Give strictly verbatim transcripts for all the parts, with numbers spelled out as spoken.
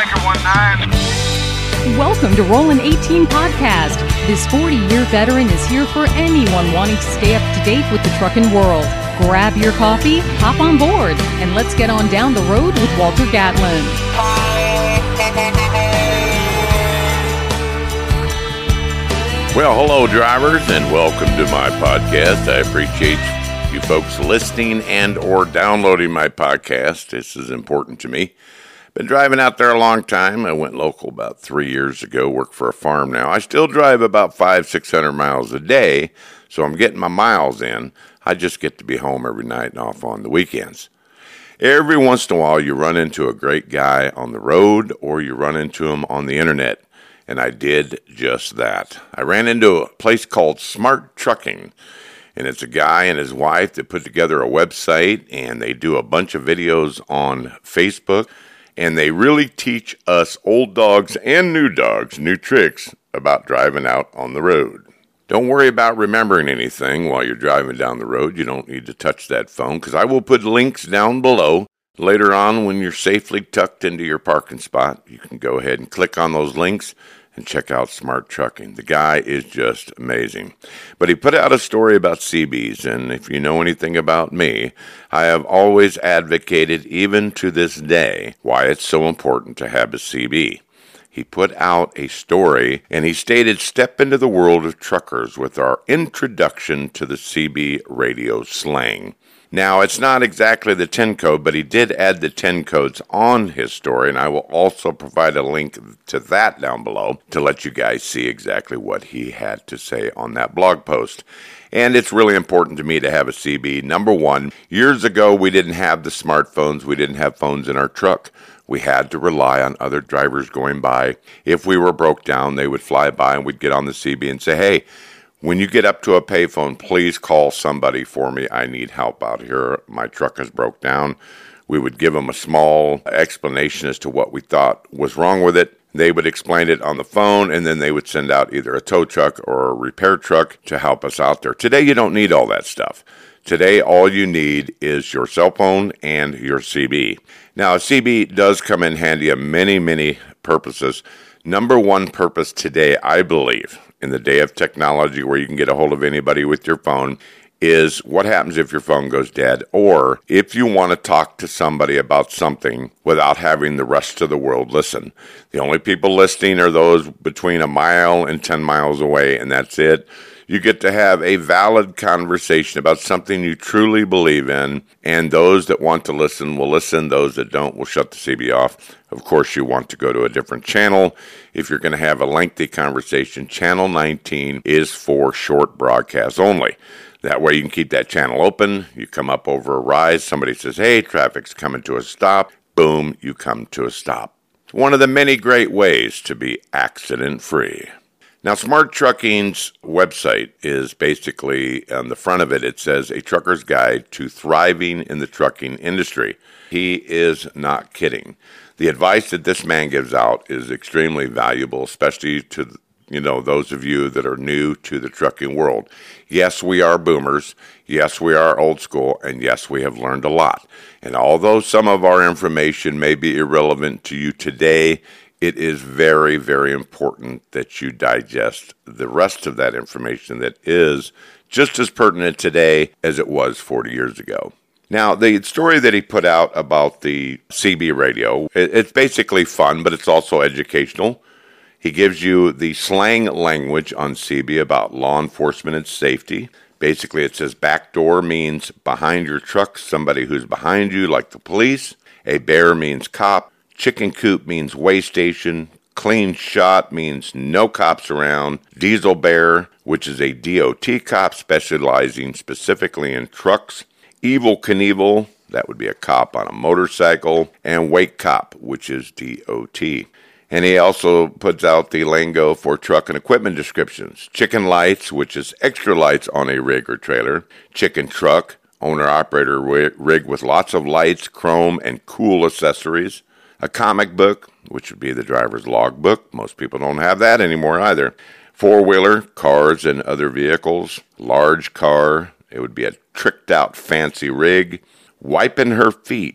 Anchor one nine. Welcome to Rollin' eighteen Podcast. This forty-year veteran is here for anyone wanting to stay up to date with the trucking world. Grab your coffee, hop on board, and let's get on down the road with Walter Gatlin. Well, hello, drivers, and welcome to my podcast. I appreciate you folks listening and or downloading my podcast. This is important to me. Been driving out there a long time. I went local about three years ago, work for a farm now. I still drive about five, six hundred miles a day, so I'm getting my miles in. I just get to be home every night and off on the weekends. Every once in a while, you run into a great guy on the road, or you run into him on the internet. And I did just that. I ran into a place called Smart Trucking, and it's a guy and his wife that put together a website, and they do a bunch of videos on Facebook, and they really teach us old dogs and new dogs new tricks about driving out on the road. Don't worry about remembering anything while you're driving down the road. You don't need to touch that phone, because I will put links down below. Later on, when you're safely tucked into your parking spot, you can go ahead and click on those links and check out Smart Trucking. The guy is just amazing. But he put out a story about C Bs, and if you know anything about me, I have always advocated, even to this day, why it's so important to have a C B. He put out a story, and he stated, "Step into the world of truckers with our introduction to the C B radio slang." Now, it's not exactly the ten code, but he did add the ten codes on his story, and I will also provide a link to that down below to let you guys see exactly what he had to say on that blog post. And it's really important to me to have a C B. Number one, years ago, we didn't have the smartphones. We didn't have phones in our truck. We had to rely on other drivers going by. If we were broke down, they would fly by, and we'd get on the C B and say, "Hey, when you get up to a payphone, please call somebody for me. I need help out here. My truck is broke down." We would give them a small explanation as to what we thought was wrong with it. They would explain it on the phone, and then they would send out either a tow truck or a repair truck to help us out there. Today, you don't need all that stuff. Today, all you need is your cell phone and your C B. Now, a C B does come in handy on many, many purposes. Number one purpose today, I believe, in the day of technology where you can get a hold of anybody with your phone, is what happens if your phone goes dead, or if you want to talk to somebody about something without having the rest of the world listen. The only people listening are those between a mile and ten miles away, and that's it. You get to have a valid conversation about something you truly believe in, and those that want to listen will listen. Those that don't will shut the C B off. Of course, you want to go to a different channel. If you're going to have a lengthy conversation, Channel nineteen is for short broadcasts only. That way you can keep that channel open. You come up over a rise. Somebody says, "Hey, traffic's coming to a stop." Boom, you come to a stop. It's one of the many great ways to be accident-free. Now, Smart Trucking's website is basically, on the front of it, it says, "A Trucker's Guide to Thriving in the Trucking Industry." He is not kidding. The advice that this man gives out is extremely valuable, especially to, you know, those of you that are new to the trucking world. Yes, we are boomers. Yes, we are old school. And yes, we have learned a lot. And although some of our information may be irrelevant to you today, it is very, very important that you digest the rest of that information that is just as pertinent today as it was forty years ago. Now, the story that he put out about the C B radio, it's basically fun, but it's also educational. He gives you the slang language on C B about law enforcement and safety. Basically, it says backdoor means behind your truck, somebody who's behind you, like the police. A bear means cop. Chicken coop means way station. Clean shot means no cops around. Diesel bear, which is a D O T cop specializing specifically in trucks. Evel Knievel, that would be a cop on a motorcycle. And wake cop, which is D O T. And he also puts out the lingo for truck and equipment descriptions. Chicken lights, which is extra lights on a rig or trailer. Chicken truck, owner-operator rig with lots of lights, chrome, and cool accessories. A comic book, which would be the driver's logbook. Most people don't have that anymore either. Four-wheeler, cars and other vehicles. Large car, it would be a tricked-out fancy rig. Wiping her feet.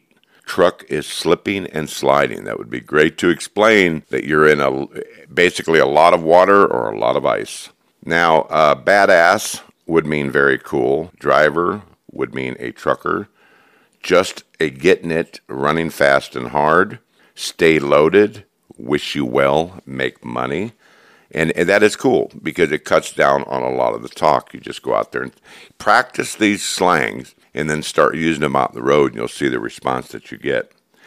truck is slipping and sliding. That would be great to explain that you're in a basically a lot of water or a lot of ice. Now, uh, badass would mean very cool. Driver would mean a trucker. Just a getting it, running fast and hard. Stay loaded. Wish you well. Make money. And, and that is cool because it cuts down on a lot of the talk. You just go out there and practice these slangs and then start using them out on the road, and you'll see the response that you get.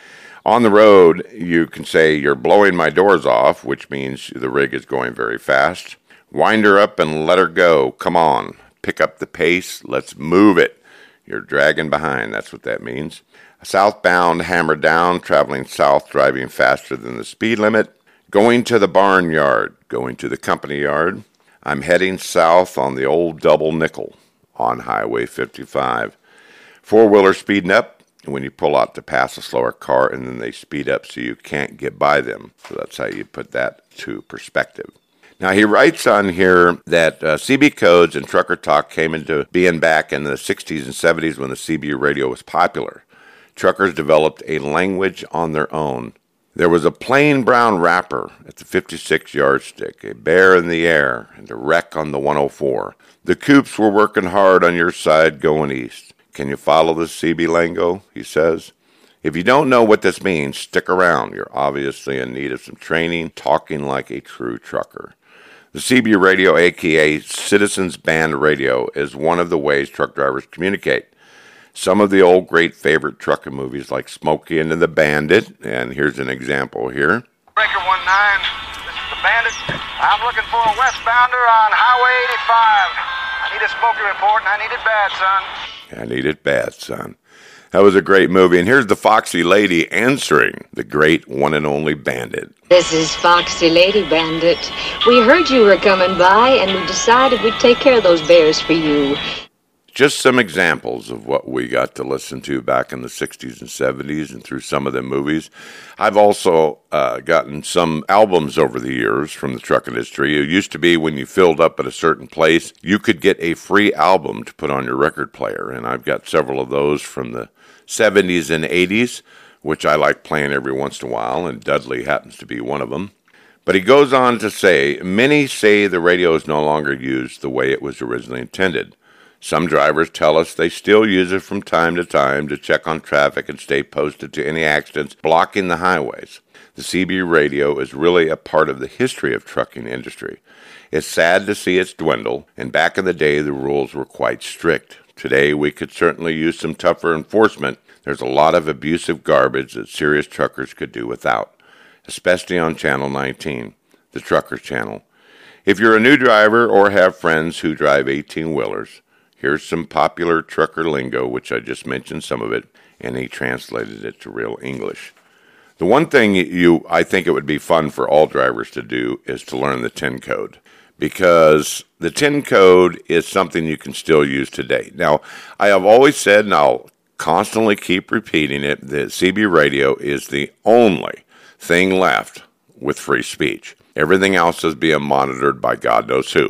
On the road, you can say, you're blowing my doors off, which means the rig is going very fast. Wind her up and let her go. Come on. Pick up the pace. Let's move it. You're dragging behind. That's what that means. Southbound, hammer down, traveling south, driving faster than the speed limit. Going to the barnyard, going to the company yard. I'm heading south on the old double nickel on Highway fifty-five. Four-wheeler speeding up when you pull out to pass a slower car, and then they speed up so you can't get by them. So that's how you put that to perspective. Now, he writes on here that uh, C B codes and trucker talk came into being back in the sixties and seventies when the C B radio was popular. Truckers developed a language on their own. There was a plain brown wrapper at the fifty-six yardstick, a bear in the air, and a wreck on the one oh four. The coops were working hard on your side going east. Can you follow the C B lingo, he says? If you don't know what this means, stick around. You're obviously in need of some training, talking like a true trucker. The C B radio, a k a. Citizens Band Radio, is one of the ways truck drivers communicate. Some of the old great favorite trucking movies like Smokey and the Bandit, and here's an example here. Breaker one nine, this is the Bandit. I'm looking for a westbounder on Highway eighty-five. I need a Smokey report, and I need it bad, son. I need it bad, son. That was a great movie, and here's the Foxy Lady answering the great one and only Bandit. This is Foxy Lady Bandit. We heard you were coming by, and we decided we'd take care of those bears for you. Just some examples of what we got to listen to back in the sixties and seventies and through some of the movies. I've also uh, gotten some albums over the years from the truck industry. It used to be when you filled up at a certain place, you could get a free album to put on your record player. And I've got several of those from the seventies and eighties, which I like playing every once in a while, and Dudley happens to be one of them. But he goes on to say, many say the radio is no longer used the way it was originally intended. Some drivers tell us they still use it from time to time to check on traffic and stay posted to any accidents blocking the highways. The C B radio is really a part of the history of trucking industry. It's sad to see it dwindle, and back in the day the rules were quite strict. Today we could certainly use some tougher enforcement. There's a lot of abusive garbage that serious truckers could do without, especially on Channel nineteen, the Truckers Channel. If you're a new driver or have friends who drive eighteen-wheelers, here's some popular trucker lingo, which I just mentioned some of it, and he translated it to real English. The one thing you I think it would be fun for all drivers to do is to learn the T I N code, because the T I N code is something you can still use today. Now, I have always said, and I'll constantly keep repeating it, that C B radio is the only thing left with free speech. Everything else is being monitored by God knows who.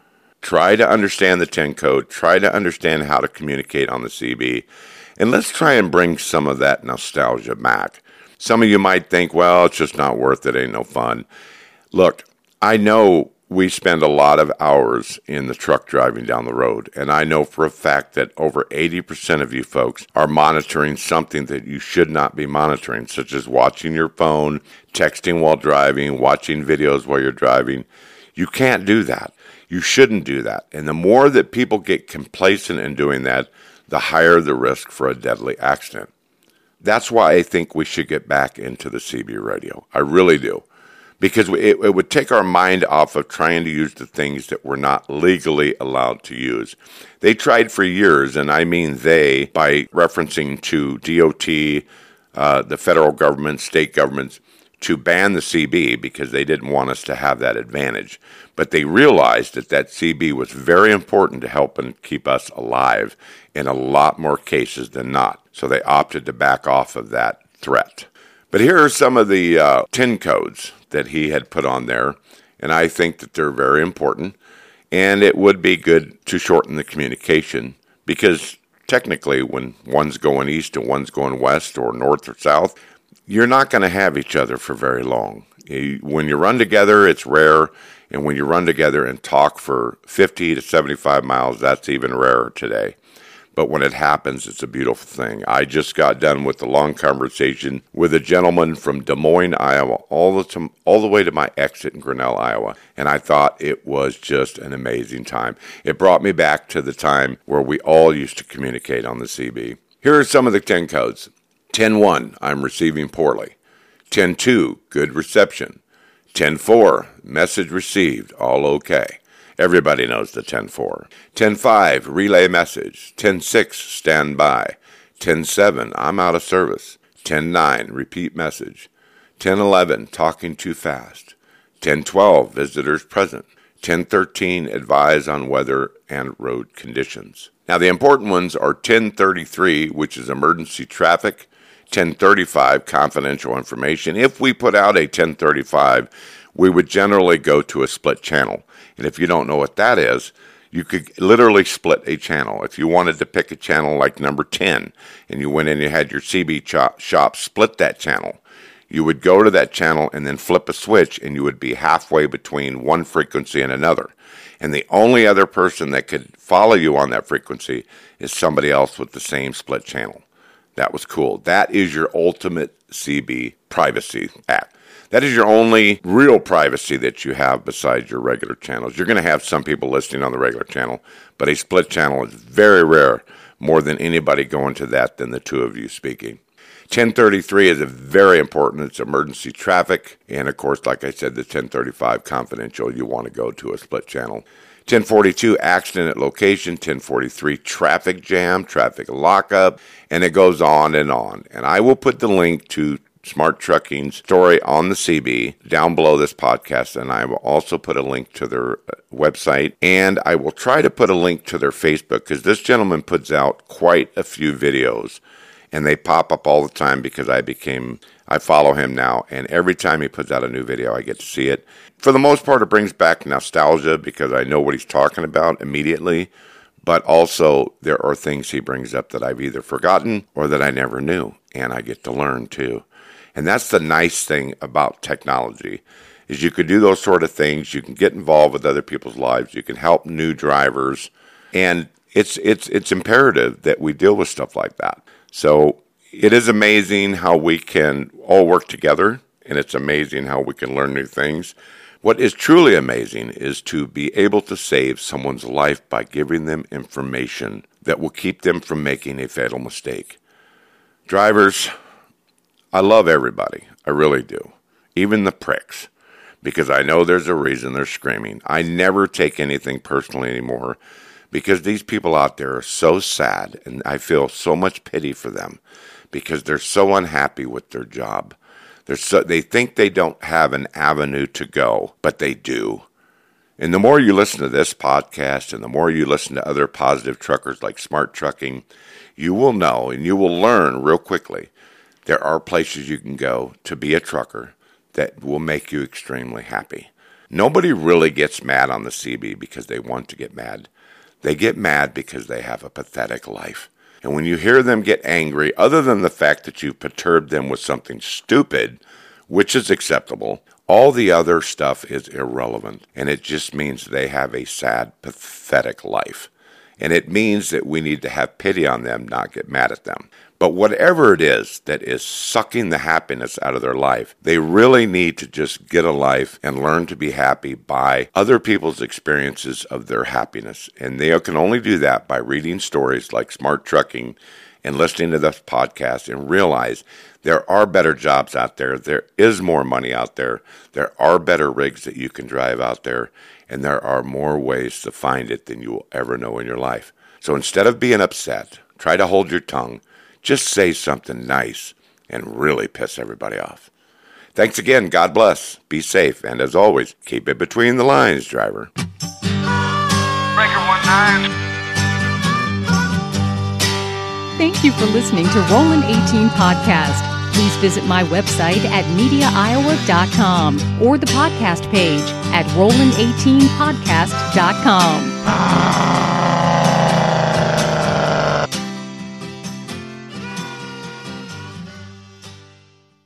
Try to understand the T I N code. Try to understand how to communicate on the C B. And let's try and bring some of that nostalgia back. Some of you might think, well, it's just not worth it. Ain't no fun. Look, I know we spend a lot of hours in the truck driving down the road. And I know for a fact that over eighty percent of you folks are monitoring something that you should not be monitoring, such as watching your phone, texting while driving, watching videos while you're driving. You can't do that. You shouldn't do that. And the more that people get complacent in doing that, the higher the risk for a deadly accident. That's why I think we should get back into the C B radio. I really do. Because it, it would take our mind off of trying to use the things that we're not legally allowed to use. They tried for years, and I mean they, by referencing to D O T, uh, the federal government, state governments, to ban the C B because they didn't want us to have that advantage. But they realized that that C B was very important to help and keep us alive in a lot more cases than not. So they opted to back off of that threat. But here are some of the uh, T I N codes that he had put on there, and I think that they're very important. And it would be good to shorten the communication because technically when one's going east and one's going west or north or south, you're not going to have each other for very long. You, when you run together, it's rare. And when you run together and talk for fifty to seventy-five miles, that's even rarer today. But when it happens, it's a beautiful thing. I just got done with a long conversation with a gentleman from Des Moines, Iowa, all the, to, all the way to my exit in Grinnell, Iowa. And I thought it was just an amazing time. It brought me back to the time where we all used to communicate on the C B. Here are some of the ten codes. ten one, I'm receiving poorly. ten two, good reception. ten four, message received, all okay. Everybody knows the ten four. ten five, relay message. ten six, stand by. ten seven, I'm out of service. ten nine, repeat message. ten eleven, talking too fast. ten twelve, visitors present. ten thirteen, advise on weather and road conditions. Now the important ones are ten thirty-three, which is emergency traffic. ten thirty-five, confidential information. If we put out a ten thirty-five, we would generally go to a split channel. And if you don't know what that is, you could literally split a channel. If you wanted to pick a channel like number ten, and you went in and you had your C B shop, shop split that channel, you would go to that channel and then flip a switch, and you would be halfway between one frequency and another. And the only other person that could follow you on that frequency is somebody else with the same split channel. That was cool. That is your ultimate C B privacy act. That is your only real privacy that you have besides your regular channels. You're going to have some people listening on the regular channel, but a split channel is very rare, more than anybody going to that than the two of you speaking. ten thirty-three is a very important. It's emergency traffic. And, of course, like I said, the ten thirty-five confidential, you want to go to a split channel. ten forty-two, accident at location. ten forty-three, traffic jam, traffic lockup, and it goes on and on. And I will put the link to Smart Trucking's story on the C B down below this podcast, and I will also put a link to their website, and I will try to put a link to their Facebook, because this gentleman puts out quite a few videos, and they pop up all the time because I became, I follow him now, and every time he puts out a new video, I get to see it. For the most part, it brings back nostalgia because I know what he's talking about immediately, but also there are things he brings up that I've either forgotten or that I never knew, and I get to learn too. And that's the nice thing about technology, is you can do those sort of things. You can get involved with other people's lives. You can help new drivers. And it's it's it's imperative that we deal with stuff like that. So it is amazing how we can all work together, and it's amazing how we can learn new things. What is truly amazing is to be able to save someone's life by giving them information that will keep them from making a fatal mistake. Drivers, I love everybody. I really do. Even the pricks. Because I know there's a reason they're screaming. I never take anything personally anymore, because these people out there are so sad, and I feel so much pity for them because they're so unhappy with their job. They're so, they think they don't have an avenue to go, but they do. And the more you listen to this podcast and the more you listen to other positive truckers like Smart Trucking, you will know and you will learn real quickly. There are places you can go to be a trucker that will make you extremely happy. Nobody really gets mad on the C B because they want to get mad. They get mad because they have a pathetic life. And when you hear them get angry, other than the fact that you perturbed them with something stupid, which is acceptable, all the other stuff is irrelevant. And it just means they have a sad, pathetic life. And it means that we need to have pity on them, not get mad at them. But whatever it is that is sucking the happiness out of their life, they really need to just get a life and learn to be happy by other people's experiences of their happiness. And they can only do that by reading stories like Smart Trucking and listening to this podcast, and realize there are better jobs out there. There is more money out there. There are better rigs that you can drive out there. And there are more ways to find it than you will ever know in your life. So instead of being upset, try to hold your tongue. Just say something nice and really piss everybody off. Thanks again. God bless. Be safe. And as always, keep it between the lines, driver. Breaker one nine. Thank you for listening to Rollin eighteen Podcast. Please visit my website at media iowa dot com or the podcast page at rollin eighteen podcast dot com.